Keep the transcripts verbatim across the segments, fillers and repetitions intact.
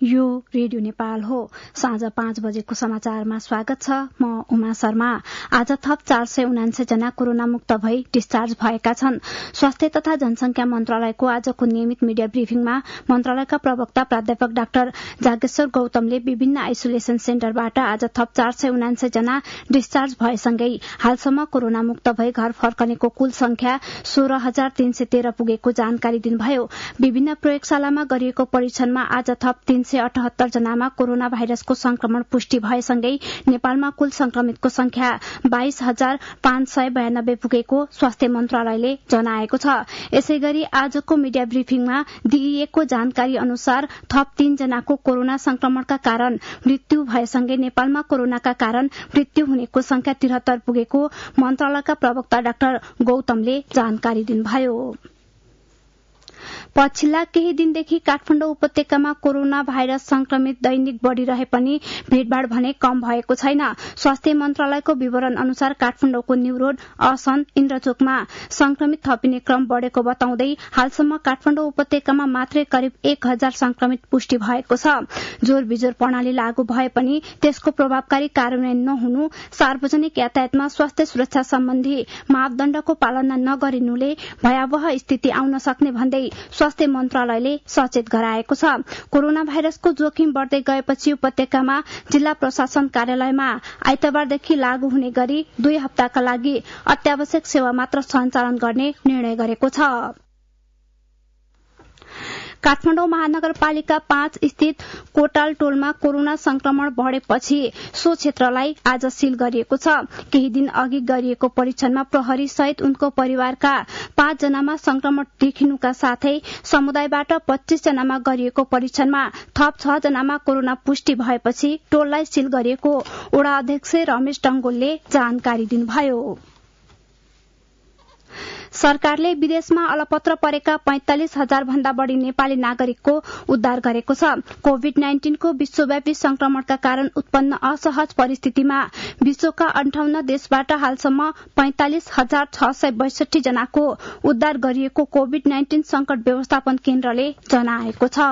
यो रेडियो नेपाल हो। साँझ पाँच बजेको समाचारमा स्वागत छ। म उमा शर्मा। आज थप चार सय उनान्सय जना कोरोना मुक्त भई डिस्चार्ज भएका छन्। स्वास्थ्य तथा जनसंख्या मन्त्रालयको आजको नियमित मिडिया ब्रिफिङमा मन्त्रालयका प्रवक्ता प्राध्यापक डाक्टर जागेश्वर गौतमले विभिन्न आइसोलेसन सेन्टरबाट आज थप चार सय उनान्सय जना डिस्चार्ज भएसँगै हालसम्म कोरोना मुक्त भई घर फर्कनेको कुल संख्या सोह्र हजार तीन सय तेह्र पुगेको जानकारी दिनुभयो। विभिन्न प्रयोगशालामा गरिएको परीक्षणमा आज थप तीन सय अठहत्तर जनामा कोरोना भाइरसको संक्रमण पुष्टि भएसँगै नेपालमा कुल संक्रमितको संख्या बाइस हजार पाँच सय बयानब्बे पुगेको स्वास्थ्य मन्त्रालयले जनाएको छ। यसैगरी आजको मिडिया ब्रिफिङमा दिइएको जानकारी अनुसार थप तीन जनाको कोरोना संक्रमणका कारण मृत्यु भएसँगै नेपालमा कोरोनाका कारण मृत्यु हुनेको संख्या त्रिहत्तर पुगेको मन्त्रालयका प्रवक्ता डाक्टर गौतमले जानकारी दिनुभयो। पछिल्ला केही दिनदेखि काठमाडौँ उपत्यकामा कोरोना भाइरस संक्रमित दैनिक बढ़िरहे पनि भीड़भाड़ भने कम भएको छैन। स्वास्थ्य मन्त्रालयको विवरण अनुसार काठमाडौँको न्यू रोड, असन, इन्द्रचोकमा संक्रमित थपिने क्रम बढ़ेको बताउँदै हालसम्म काठमाडौँ उपत्यकामा मात्रै करिब एक हजार संक्रमित पुष्टि भएको छ। जोर बिजोर प्रणाली लागू भए पनि त्यसको प्रभावकारी कार्यान्वयन नहुनु, सार्वजनिक यातायातमा स्वास्थ्य सुरक्षा सम्बन्धी मापदण्डको पालना नगरिनुले भयावह स्थिति आउन सक्ने भन्दै स्वास्थ्य मन्त्रालयले सचेत गराएको छ। कोरोना भाइरसको जोखिम बढ़दै गएपछि उपत्यकामा जिल्ला प्रशासन कार्यालयमा आइतबारदेखि लागू हुने गरी दुई हप्ताका लागि अत्यावश्यक सेवा मात्र सञ्चालन गर्ने निर्णय गरेको छ। काठमाडौँ महानगरपालिका पाँच स्थित कोटाल टोलमा कोरोना संक्रमण बढ़ेपछि सो क्षेत्रलाई आज सील गरिएको छ। केही दिन अघि गरिएको परीक्षणमा प्रहरी सहित उनको परिवारका पाँच जनामा संक्रमण देखिनुका साथै समुदायबाट पच्चीस जनामा गरिएको परीक्षणमा थप छ जनामा कोरोना पुष्टि भएपछि टोललाई सील गरिएको वडा अध्यक्ष रमेश डंगोलले जानकारी दिनुभयो। सरकारले विदेशमा अलपत्र परेका पैंतालिस हजार भन्दा बढ़ी नेपाली नागरिकको उद्धार गरेको छ। कोविड नाइन्टीनको विश्वव्यापी संक्रमणका कारण उत्पन्न असहज परिस्थितिमा विश्वका अन्ठाउन्न देशबाट हालसम्म पैंतालिस हजार छ सय बैसठी जनाको उद्धार गरिएको कोविड नाइन्टीन संकट व्यवस्थापन केन्द्रले जनाएको छ।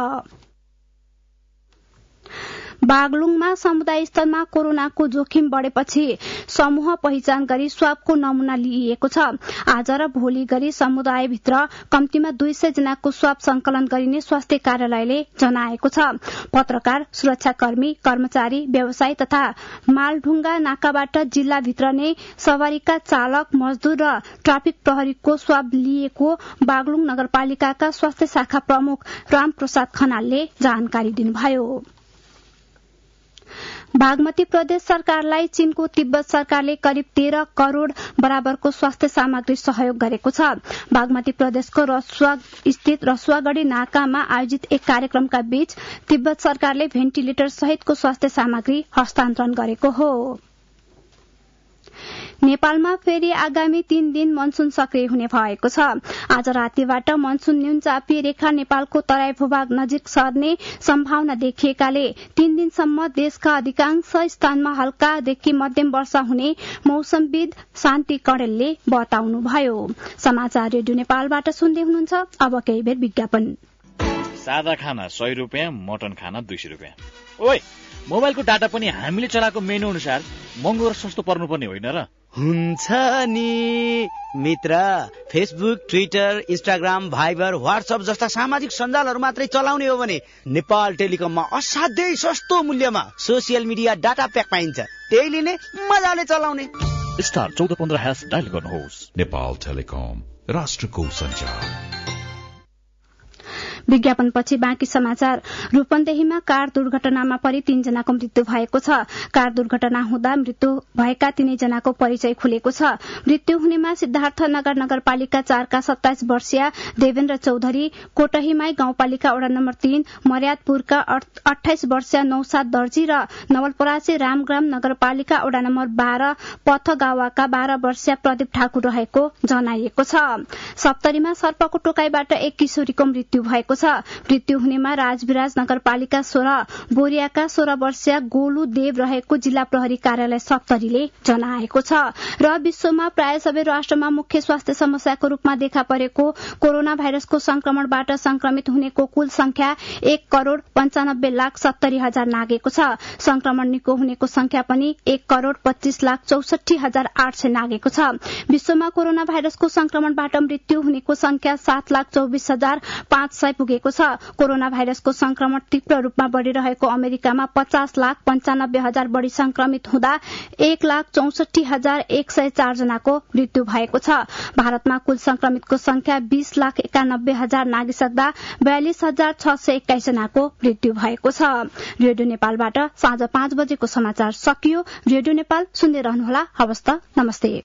बागलुङमा समुदाय स्तरमा कोरोनाको जोखिम बढ़ेपछि समूह पहिचान गरी स्वाबको नमूना लिइएको छ। आज र भोलि गरी समुदायभित्र कम्तीमा दुई सय जनाको स्वाब संकलन गरिने स्वास्थ्य कार्यालयले जनाएको छ। पत्रकार, सुरक्षाकर्मी, कर्मचारी, व्यवसायी तथा मालढुङ्गा नाकाबाट जिल्लाभित्र नै सवारीका चालक, मजदूर र ट्राफिक प्रहरीको स्वाब लिएको बागलुङ नगरपालिकाका स्वास्थ्य शाखा प्रमुख रामप्रसाद खनालले जानकारी दिनुभयो। बागमती प्रदेश सरकारलाई चीनको तिब्बत सरकारले करिब तेह्र करोड़ बराबरको स्वास्थ्य सामग्री सहयोग गरेको छ। बागमती प्रदेशको रसुवा स्थित रसुवागढ़ी नाकामा आयोजित एक कार्यक्रमका बीच तिब्बत सरकारले भेन्टिलेटर सहितको स्वास्थ्य सामग्री हस्तान्तरण गरेको हो। नेपालमा फेरि आगामी तीन दिन मनसून सक्रिय हुने भएको छ। आज रातिबाट मनसून न्यून चापीय रेखा नेपालको तराई भूभाग नजिक सर्ने सम्भावना देखिएकाले तीन दिनसम्म देशका अधिकांश स्थानमा हल्कादेखि मध्यम वर्षा हुने मौसमविद शान्ति कणेलले बताउनुभयो। समाचार रेडियो नेपालबाट सुन्दै हुनुहुन्छ। अब केही बेर विज्ञापन। सादा खाना सय रुपियाँ, मटन खाना दुई सय रुपियाँ। ओइ, मोबाइलको डाटा पनि हामीले चलाएको मेनु अनुसार महँगो र सस्तो पर्नुपर्ने होइन र? हुन्छ नि मित्र, Facebook, Twitter, Instagram, Viber, WhatsApp जस्ता सामाजिक सञ्जालहरू मात्रै चलाउने हो भने नेपाल टेलिकममा असाध्यै सस्तो मूल्यमा सोसियल मिडिया डाटा प्याक पाइन्छ। त्यही लिने, मजाले चलाउने। स्टार चौध पन्ध्र ह्यास डायल गर्नुहोस्। नेपाल टेलिकम, राष्ट्रको सञ्चार। विज्ञापनपछि बाँकी समाचार। रूपन्देहीमा कार दुर्घटनामा परि तीनजनाको मृत्यु भएको छ। कार दुर्घटना हुँदा मृत्यु भएका तीनैजनाको परिचय खुलेको छ। मृत्यु हुनेमा सिद्धार्थनगर नगरपालिका चारका सत्ताइस वर्षीय देवेन्द्र चौधरी, कोटहीमाई गाउँपालिका वडा नम्बर तीन मर्यादपुरका अठाइस वर्षीय नौसाद दर्जी र नवलपरासी रामग्राम नगरपालिका वडा नम्बर बाह्र पथगावाका बाह्र वर्षीय प्रदीप ठाकुर रहेको जनाइएको छ। सप्तरीमा सर्पको टोकाईबाट एक किशोरीको मृत्यु भएको छ। छ। मृत्यु हुनेमा राजविराज नगरपालिका सोह्र बोरियाका सोह्र वर्षीय गोलु देव रहेको जिल्ला प्रहरी कार्यालय सप्तरीले जनाएको छ। र विश्वमा प्राय सबै राष्ट्रमा मुख्य स्वास्थ्य समस्याको रूपमा देखा परेको कोरोना भाइरसको संक्रमणबाट संक्रमित हुनेको कुल संख्या एक करोड़ पञ्चानब्बे लाख सत्तरी हजार नागेको छ। संक्रमण निको हुनेको संख्या पनि एक करोड़ पच्चीस लाख चौसठी हजार आठ सय नागेको छ। विश्वमा कोरोना भाइरसको संक्रमणबाट मृत्यु हुनेको संख्या सात लाख चौबिस हजार पाँच सय पुगेको छ। कोरोना भाइरसको संक्रमण तीव्र रूपमा बढ़िरहेको अमेरिकामा पचास लाख पञ्चानब्बे हजार बढ़ी संक्रमित हुँदा एक लाख चौसठी हजार एक सय चार जनाको मृत्यु भएको छ। भारतमा कुल संक्रमितको संख्या बीस लाख एकानब्बे हजार नागिसक्दा बयालिस हजार छ सय एक्काइस जनाको मृत्यु भएको छ। रेडियो नेपालबाट साँझ पाँच बजेको समाचार सकियो। रेडियो नेपाल सुन्दै रहनुहोला। हवस् त, नमस्ते।